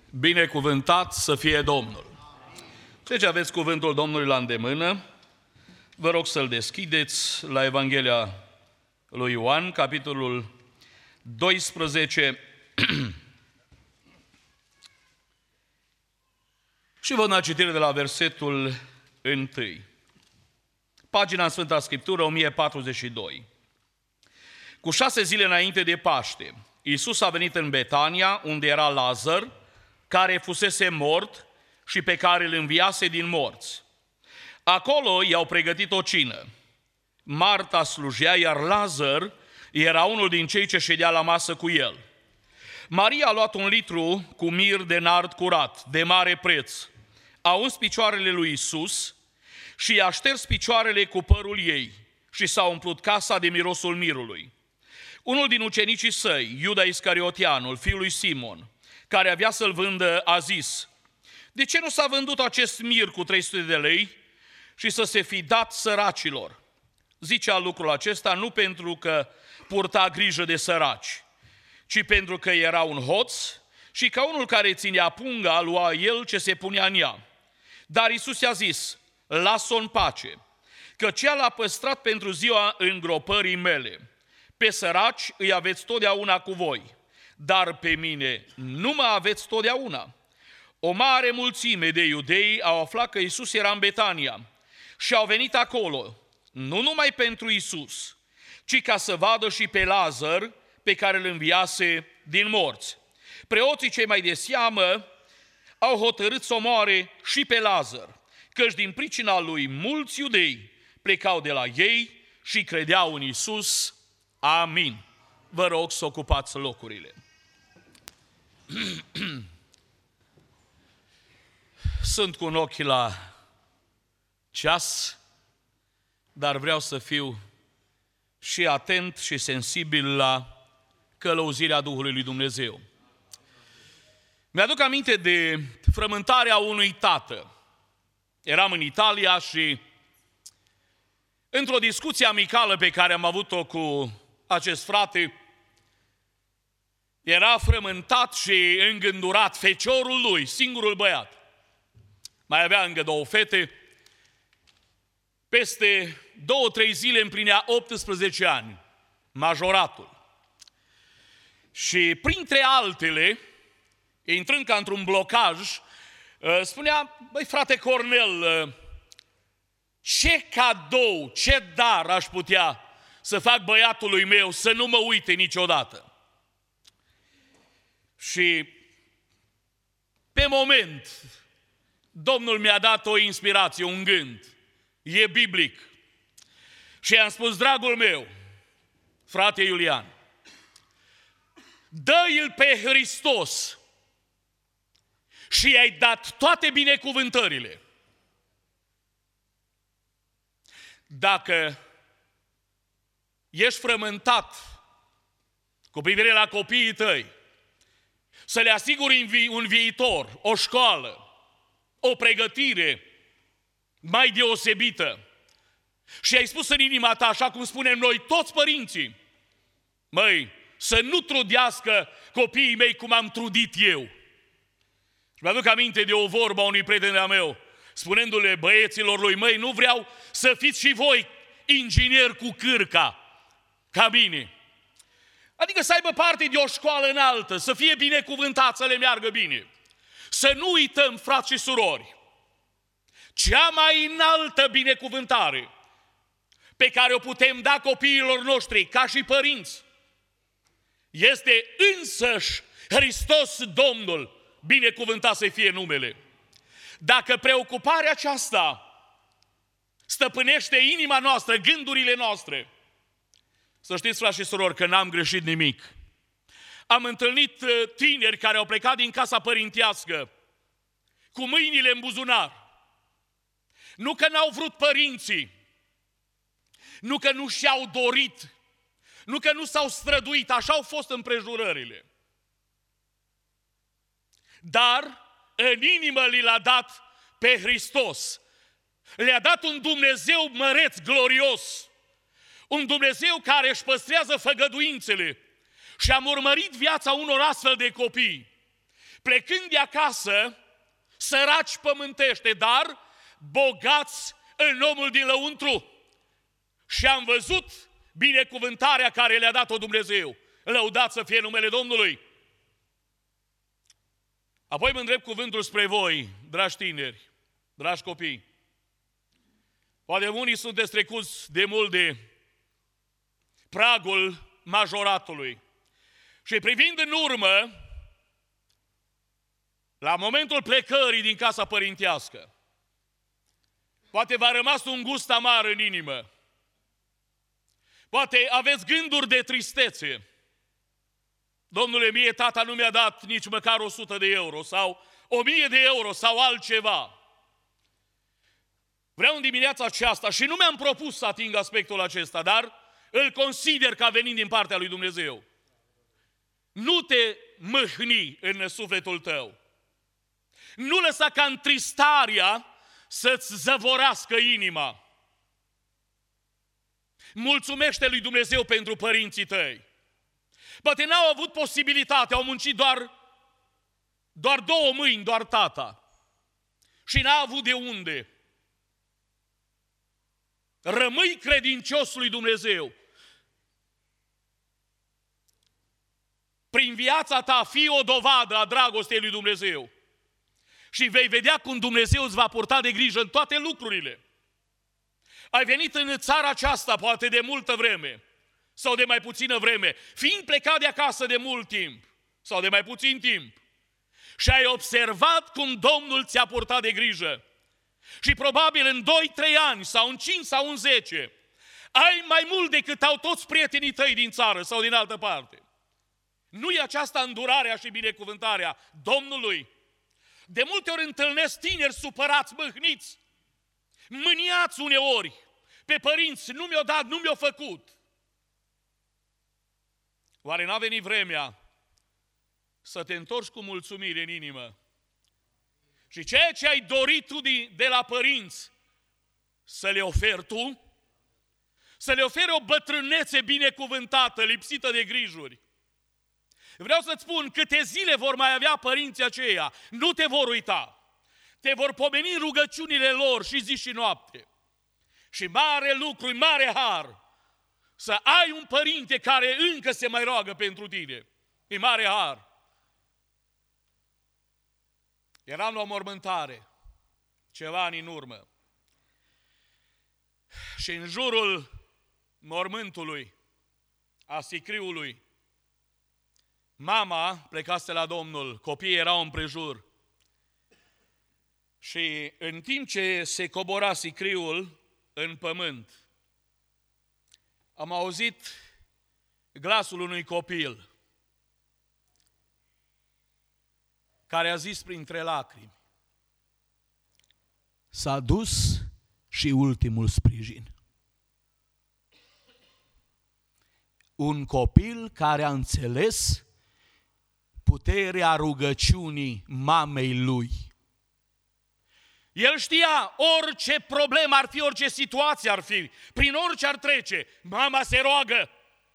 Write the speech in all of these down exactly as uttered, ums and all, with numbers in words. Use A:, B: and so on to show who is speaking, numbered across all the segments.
A: Binecuvântat să fie Domnul! Deci aveți cuvântul Domnului la îndemână. Vă rog să-l deschideți la Evanghelia lui Ioan, capitolul doisprezece. Și vă da citire de la versetul unu. Pagina în Sfânta Scriptură, o mie patruzeci și doi. Cu șase zile înainte de Paște, Iisus a venit în Betania, unde era Lazar, care fusese mort și pe care îl înviase din morți. Acolo i-au pregătit o cină. Marta slujea, iar Lazar era unul din cei ce ședea la masă cu el. Maria a luat un litru cu mir de nard curat, de mare preț, a uns picioarele lui Iisus și i-a șters picioarele cu părul ei și s-a umplut casa de mirosul mirului. Unul din ucenicii săi, Iuda Iscarioteanul, fiul lui Simon, care avea să-l vândă, a zis: de ce nu s-a vândut acest mir cu trei sute de lei și să se fi dat săracilor? Zicea lucrul acesta nu pentru că purta grijă de săraci, ci pentru că era un hoț și ca unul care ținea punga, lua el ce se punea în ea. Dar Iisus i-a zis: las-o în pace, că cea l-a păstrat pentru ziua îngropării mele. Pe săraci îi aveți totdeauna cu voi, dar pe mine nu mă aveți totdeauna. O mare mulțime de iudei au aflat că Iisus era în Betania și au venit acolo, nu numai pentru Iisus, ci ca să vadă și pe Lazar, pe care îl înviase din morți. Preoții cei mai de seamă au hotărât să omoare și pe Lazar, căci din pricina lui mulți iudei plecau de la ei și credeau în Iisus. Amin. Vă rog să ocupați locurile. Sunt cu un ochi la ceas, dar vreau să fiu și atent și sensibil la călăuzirea Duhului lui Dumnezeu. Mi-aduc aminte de frământarea unui tată. Eram în Italia și într-o discuție amicală pe care am avut-o cu acest frate, era frământat și îngândurat feciorul lui, singurul băiat. Mai avea încă două fete. Peste două, trei zile împlinea optsprezece ani, majoratul. Și printre altele, intrând ca într-un blocaj, spunea: băi, frate Cornel, ce cadou, ce dar aș putea să fac băiatului meu să nu mă uite niciodată? Și pe moment Domnul mi-a dat o inspirație, un gând. E biblic. Și i-am spus: dragul meu, frate Iulian, dă-i-l pe Hristos și i-ai dat toate binecuvântările. Dacă ești frământat cu privire la copiii tăi, să le asiguri un viitor, o școală, o pregătire mai deosebită, și ai spus în inima ta, așa cum spunem noi toți părinții: măi, să nu trudească copiii mei cum am trudit eu. Și mi-aduc aminte de o vorbă a unui prieten de-a meu, spunându-le băieților lui: măi, nu vreau să fiți și voi ingineri cu cârca, ca mine. Adică să aibă parte de o școală înaltă, să fie binecuvântat, să le meargă bine. Să nu uităm, frați și surori, cea mai înaltă binecuvântare pe care o putem da copiilor noștri, ca și părinți, este însăși Hristos Domnul, binecuvântat să fie numele. Dacă preocuparea aceasta stăpânește inima noastră, gândurile noastre, să știți, frați și surori, că n-am greșit nimic. Am întâlnit tineri care au plecat din casa părintească cu mâinile în buzunar. Nu că n-au vrut părinții, nu că nu și-au dorit, nu că nu s-au străduit, așa au fost împrejurările. Dar în inimă li l-a dat pe Hristos. Le-a dat un Dumnezeu măreț, glorios, un Dumnezeu care își păstrează făgăduințele. Și am urmărit viața unor astfel de copii plecând de acasă, săraci pământește, dar bogați în omul din lăuntru. Și am văzut binecuvântarea care le-a dat-o Dumnezeu. Lăudat să fie numele Domnului. Apoi mă îndrept cuvântul spre voi, dragi tineri, dragi copii. Poate unii sunteți trecuți de mult de pragul majoratului. Și privind în urmă, la momentul plecării din casa părintească, poate v-a rămas un gust amar în inimă. Poate aveți gânduri de tristețe. Domnule, mie tata nu mi-a dat nici măcar o sută de euro sau o mie de euro sau altceva. Vreau în dimineața aceasta și nu mi-am propus să ating aspectul acesta, dar îl consider ca venind din partea lui Dumnezeu. Nu te mâhni în sufletul tău. Nu lăsa ca întristarea să-ți zăvorească inima. Mulțumește lui Dumnezeu pentru părinții tăi. Poate n-au avut posibilitate, au muncit doar, doar două mâini, doar tata. Și n-a avut de unde. Rămâi credincios lui Dumnezeu. Prin viața ta fii o dovadă a dragostei lui Dumnezeu. Și vei vedea cum Dumnezeu îți va purta de grijă în toate lucrurile. Ai venit în țara aceasta poate de multă vreme sau de mai puțină vreme, fiind plecat de acasă de mult timp sau de mai puțin timp și ai observat cum Domnul ți-a purtat de grijă. Și probabil în doi trei ani sau în cinci sau în zece ai mai mult decât au toți prietenii tăi din țară sau din altă parte. Nu e aceasta îndurarea și binecuvântarea Domnului? De multe ori întâlnesc tineri supărați, mâhniți, mâniați uneori pe părinți, nu mi-o dat, nu mi-o făcut. Oare n-a venit vremea să te întorci cu mulțumire în inimă? Și ceea ce ai dorit tu de la părinți, să le oferi tu? Să le oferi o bătrânețe binecuvântată, lipsită de grijuri. Vreau să-ți spun, câte zile vor mai avea părinții aceia, nu te vor uita. Te vor pomeni în rugăciunile lor și zi și noapte. Și mare lucru, mare har, să ai un părinte care încă se mai roagă pentru tine. E mare har. Eram la o mormântare, ceva ani în urmă. Și în jurul mormântului, a sicriului, mama plecase la Domnul, copiii erau împrejur. Și în timp ce se cobora sicriul în pământ, am auzit glasul unui copil care a zis printre lacrimi: s-a dus și ultimul sprijin. Un copil care a înțeles puterea rugăciunii mamei lui. El știa orice problemă ar fi, orice situație ar fi, prin orice ar trece, mama se roagă.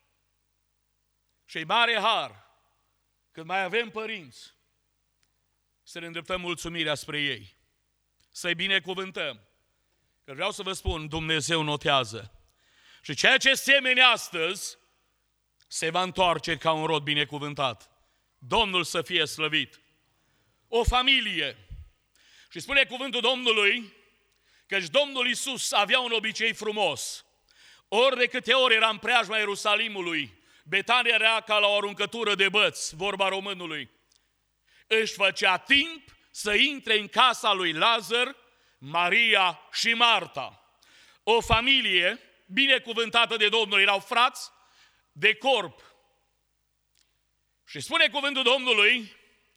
A: Și-i mare har când mai avem părinți să ne îndreptăm mulțumirea spre ei, să-i binecuvântăm. Că vreau să vă spun, Dumnezeu notează. Și ceea ce semene astăzi se va întoarce ca un rod binecuvântat. Domnul să fie slăvit. O familie. Și spune cuvântul Domnului căci Domnul Iisus avea un obicei frumos. Ori de câte ori era în preajma Ierusalimului, Betania era ca la o aruncătură de băți, vorba românului. Își făcea timp să intre în casa lui Lazar, Maria și Marta. O familie binecuvântată de Domnul, erau frați de corp. Și spune cuvântul Domnului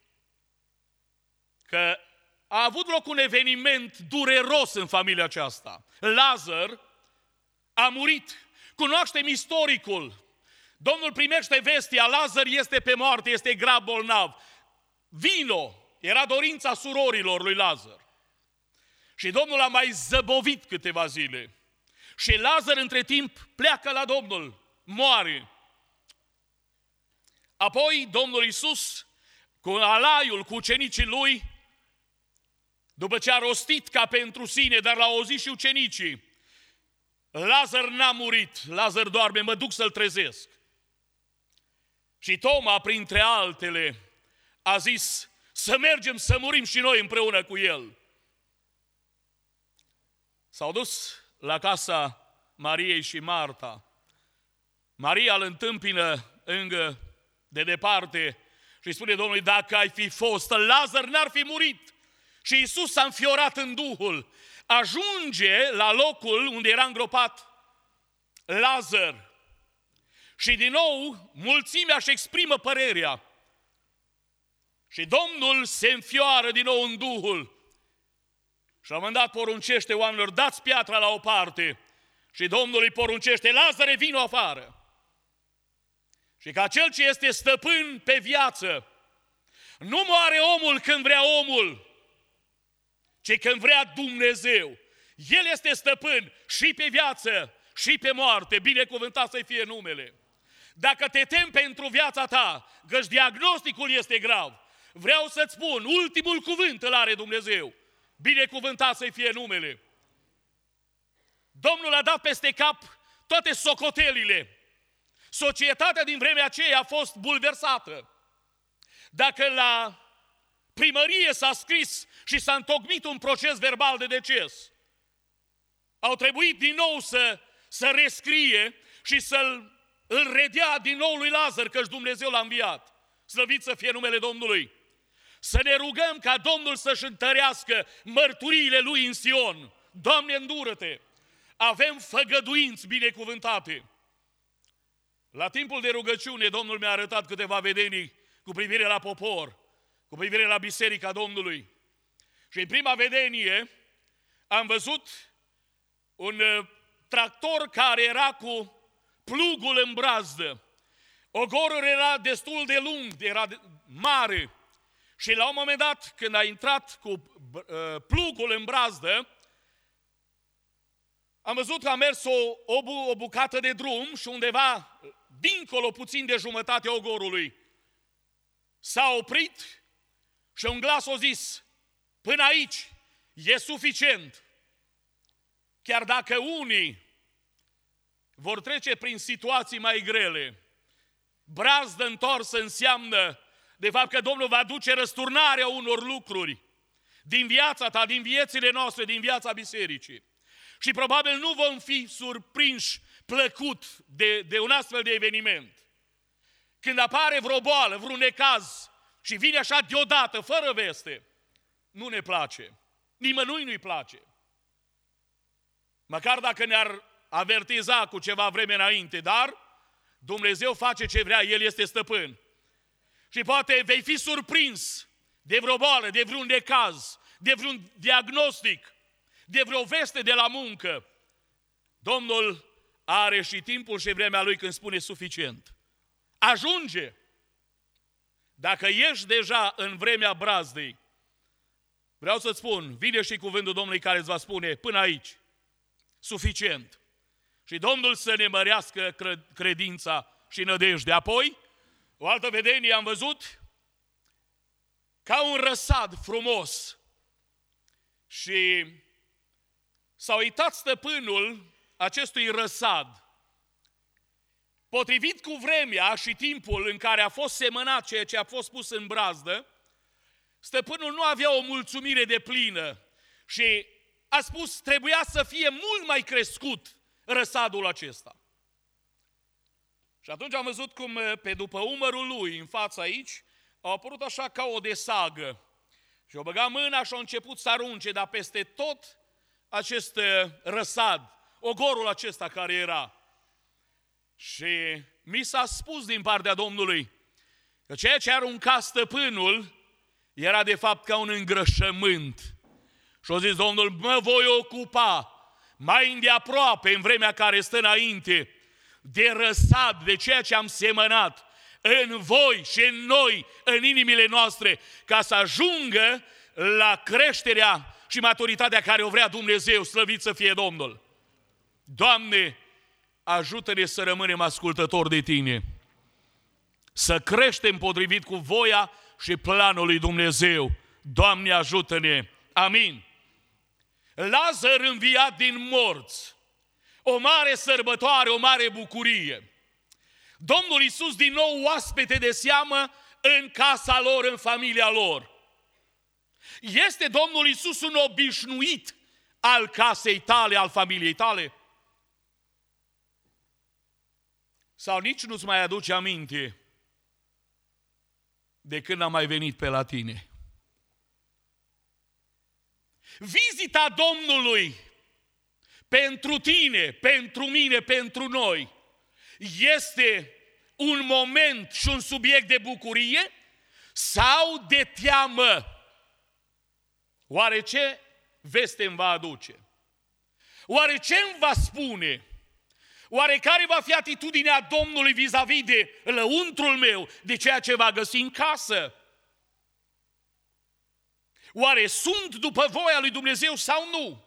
A: că a avut loc un eveniment dureros în familia aceasta. Lazar a murit. Cunoaștem istoricul. Domnul primește vestea, Lazar este pe moarte, este grav bolnav. Vino, era dorința surorilor lui Lazar. Și Domnul a mai zăbovit câteva zile. Și Lazar între timp pleacă la Domnul, moare. Apoi Domnul Iisus cu alaiul, cu ucenicii lui, după ce a rostit ca pentru sine, dar l-au auzit și ucenicii, Lazar n-a murit, Lazar doarme, mă duc să-l trezesc. Și Toma, printre altele, a zis, să mergem să murim și noi împreună cu el. S-au dus la casa Mariei și Marta. Maria îl întâmpină încă de departe și îi spune Domnului, dacă ai fi fost, Lazar n-ar fi murit. Și Iisus s-a înfiorat în Duhul. Ajunge la locul unde era îngropat Lazar. Și din nou, mulțimea își exprimă părerea. Și Domnul se înfioară din nou în Duhul. Și la un moment dat poruncește oamenilor, dați piatra la o parte. Și Domnul îi poruncește, Lazare, vino afară. Și ca cel ce este stăpân pe viață, nu moare omul când vrea omul, ci când vrea Dumnezeu. El este stăpân și pe viață și pe moarte, binecuvântat să-i fie numele. Dacă te temi pentru viața ta, căci diagnosticul este grav, vreau să-ți spun, ultimul cuvânt îl are Dumnezeu. Binecuvântat să-i fie numele. Domnul a dat peste cap toate socotelile. Societatea din vremea aceea a fost bulversată. Dacă la primărie s-a scris și s-a întocmit un proces verbal de deces, au trebuit din nou să, să rescrie și să-l îl redea din nou lui Lazar, căci Dumnezeu l-a înviat. Slăvit să fie numele Domnului. Să ne rugăm ca Domnul să-și întărească mărturiile Lui în Sion. Doamne, îndură-te! Avem făgăduinți binecuvântate. La timpul de rugăciune, Domnul mi-a arătat câteva vedenii cu privire la popor, cu privire la Biserica Domnului. Și în prima vedenie am văzut un tractor care era cu plugul în brazdă. Ogorul era destul de lung, era mare. Și la un moment dat, când a intrat cu uh, plugul în brazdă, am văzut că a mers o, o, bu- o bucată de drum și undeva, dincolo puțin de jumătatea ogorului, s-a oprit și un glas a zis, până aici e suficient. Chiar dacă unii vor trece prin situații mai grele, brazdă întorsă înseamnă de fapt că Domnul va duce răsturnarea unor lucruri din viața ta, din viețile noastre, din viața bisericii. Și probabil nu vom fi surprinși plăcut de, de un astfel de eveniment. Când apare vreo boală, vreun necaz și vine așa deodată, fără veste, nu ne place. Nimănui nu-i place. Măcar dacă ne-ar avertiza cu ceva vreme înainte, dar Dumnezeu face ce vrea, El este stăpân. Și poate vei fi surprins de vreo boală, de vreun necaz, de vreun diagnostic, de vreo veste de la muncă. Domnul are și timpul și vremea Lui când spune suficient. Ajunge! Dacă ești deja în vremea brazdei, vreau să-ți spun, vine și cuvântul Domnului care îți va spune până aici, suficient. Și Domnul să ne mărească credința și nădejdea. Apoi, o altă vedenie am văzut ca un răsad frumos și s-a uitat stăpânul acestui răsad. Potrivit cu vremea și timpul în care a fost semănat ceea ce a fost pus în brazdă, stăpânul nu avea o mulțumire deplină și a spus trebuia să fie mult mai crescut răsadul acesta. Și atunci am văzut cum pe după umărul lui, în fața aici, au apărut așa ca o desagă. Și o băga mâna și a început să arunce, dar peste tot acest răsad, ogorul acesta care era. Și mi s-a spus din partea Domnului că ceea ce arunca stăpânul era de fapt ca un îngrășământ. Și a zis Domnul, mă voi ocupa mai îndeaproape în vremea care stă înainte de răsad, de ceea ce am semănat în voi și în noi, în inimile noastre, ca să ajungă la creșterea și maturitatea care o vrea Dumnezeu, slăvit să fie Domnul. Doamne, ajută-ne să rămânem ascultători de Tine, să creștem potrivit cu voia și planul lui Dumnezeu. Doamne, ajută-ne! Amin! Lazar înviat din morți. O mare sărbătoare, o mare bucurie. Domnul Iisus din nou oaspete de seamă în casa lor, în familia lor. Este Domnul Iisus un obișnuit al casei tale, al familiei tale? Sau nici nu-ți mai aduce aminte de când am mai venit pe la tine? Vizita Domnului pentru tine, pentru mine, pentru noi, este un moment și un subiect de bucurie sau de teamă? Oare ce veste îmi va aduce? Oare ce îmi va spune? Oare care va fi atitudinea Domnului vis-a-vis de lăuntrul meu, de ceea ce va găsi în casă? Oare sunt după voia lui Dumnezeu sau nu?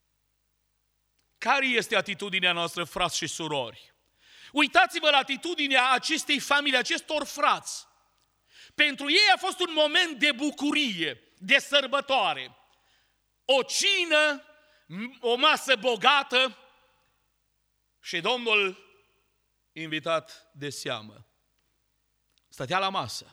A: Care este atitudinea noastră, frați și surori? Uitați-vă la atitudinea acestei familii, acestor frați. Pentru ei a fost un moment de bucurie, de sărbătoare. O cină, o masă bogată și Domnul invitat de seamă. Stătea la masă.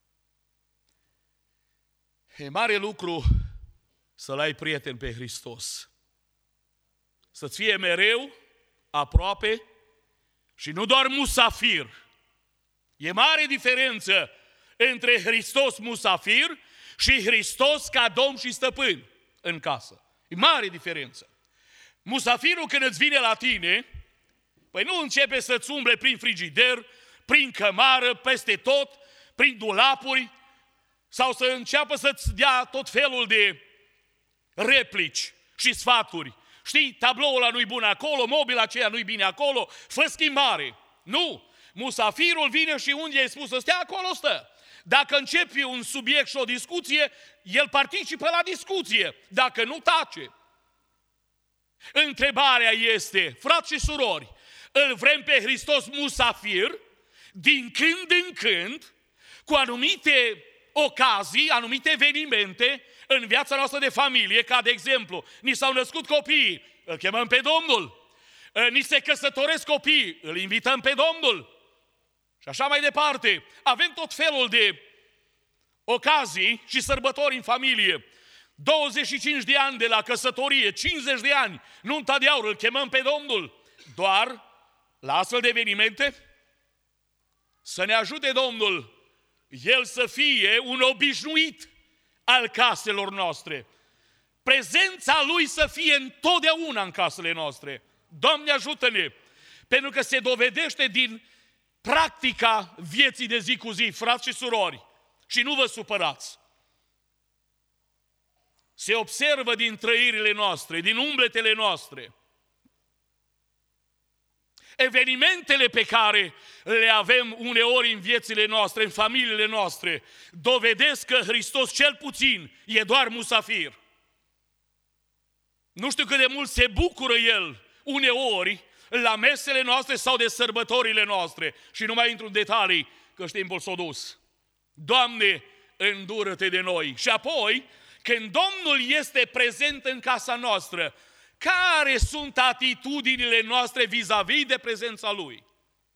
A: E mare lucru să-L ai prieten pe Hristos. Să-ți fie mereu aproape și nu doar musafir. E mare diferență între Hristos musafir și Hristos ca Domn și Stăpân în casă. E mare diferență. Musafirul când îți vine la tine, păi nu începe să-ți umble prin frigider, prin cămară, peste tot, prin dulapuri, sau să înceapă să-ți dea tot felul de replici și sfaturi. Știi, tabloul ăla nu-i bun acolo, mobila aceea nu-i bine acolo, fă schimbare. Nu! Musafirul vine și unde i-ai spus să stea, acolo stă. Dacă începi un subiect și o discuție, el participă la discuție. Dacă nu, tace. Întrebarea este, frați și surori, îl vrem pe Hristos musafir, din când în când, cu anumite ocazii, anumite evenimente în viața noastră de familie, ca de exemplu, ni s-au născut copiii, îl chemăm pe Domnul, ni se căsătoresc copiii, îl invităm pe Domnul și așa mai departe. Avem tot felul de ocazii și sărbători în familie. douăzeci și cinci de ani de la căsătorie, cincizeci de ani, nunta de aur, îl chemăm pe Domnul. Doar la astfel de evenimente să ne ajute Domnul, El să fie un obișnuit al caselor noastre. Prezența Lui să fie întotdeauna în casele noastre. Doamne, ajută-ne! Pentru că se dovedește din practica vieții de zi cu zi, frați și surori. Și nu vă supărați. Se observă din trăirile noastre, din umbletele noastre. Evenimentele pe care le avem uneori în viețile noastre, în familiile noastre, dovedesc că Hristos cel puțin e doar musafir. Nu știu cât de mult se bucură El uneori la mesele noastre sau de sărbătorile noastre. Și nu mai intru în detalii, că timpul s-a dus. Doamne, îndură-te de noi! Și apoi, când Domnul este prezent în casa noastră, care sunt atitudinile noastre vis-a-vis de prezența Lui?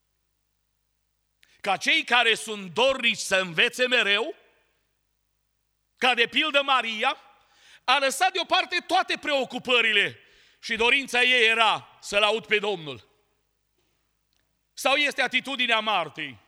A: Ca cei care sunt dornici să învețe mereu, ca de pildă Maria, a lăsat deoparte toate preocupările și dorința ei era să-L aud pe Domnul. Sau este atitudinea Martei?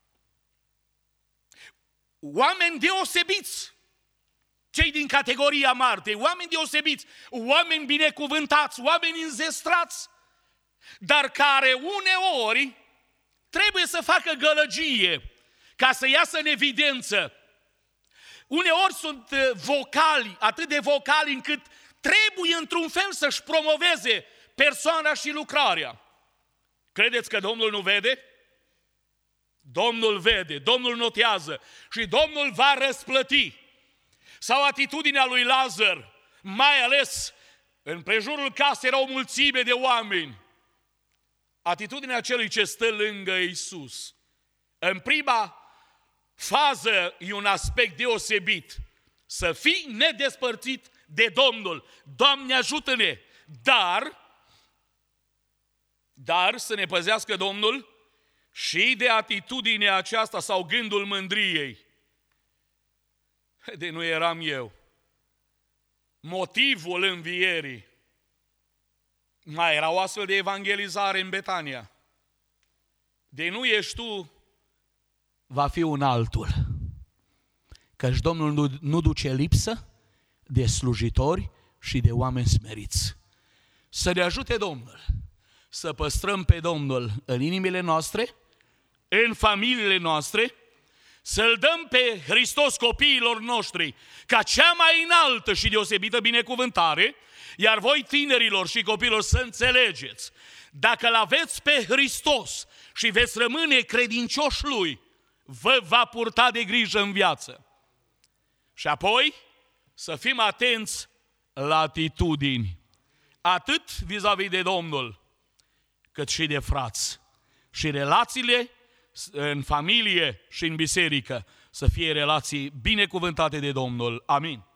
A: Oameni deosebiți, cei din categoria Martei, oameni deosebiți, oameni binecuvântați, oameni înzestrați, dar care uneori trebuie să facă gălăgie ca să iasă în evidență. Uneori sunt vocali, atât de vocali încât trebuie într-un fel să-și promoveze persoana și lucrarea. Credeți că Domnul nu vede? Domnul vede, Domnul notează și Domnul va răsplăti. Sau atitudinea lui Lazar, mai ales în prejurul casei era o mulțime de oameni. Atitudinea celui ce stă lângă Iisus. În prima fază e un aspect deosebit. Să fii nedespărțit de Domnul. Doamne, ajută-ne! Dar, dar să ne păzească Domnul și de atitudinea aceasta sau gândul mândriei. De nu eram eu. Motivul învierii. Mai era o astfel de evangelizare în Betania. De nu ești tu, va fi un altul. Căci Domnul nu, nu duce lipsă de slujitori și de oameni smeriți. Să ne ajute Domnul să păstrăm pe Domnul în inimile noastre, în familiile noastre, să-L dăm pe Hristos copiilor noștri ca cea mai înaltă și deosebită binecuvântare, iar voi tinerilor și copiilor să înțelegeți, dacă L aveți pe Hristos și veți rămâne credincioși Lui, vă va purta de grijă în viață. Și apoi să fim atenți la atitudini, atât vis-a-vis de Domnul, cât și de frați. Și relațiile în familie și în biserică să fie relații binecuvântate de Domnul. Amin.